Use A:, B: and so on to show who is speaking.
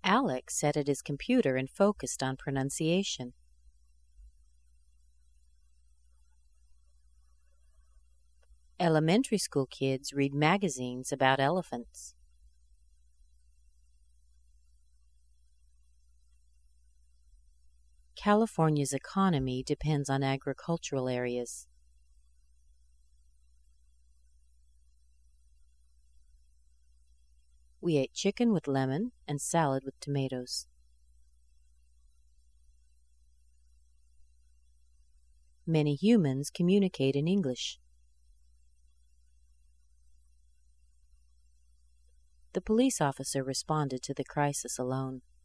A: Alex sat at his computer and focused on pronunciation. Elementary school kids read magazines about elephants. California's economy depends on agricultural areas. We ate chicken with lemon and salad with tomatoes. Many humans communicate in English. The police officer responded to the crisis alone.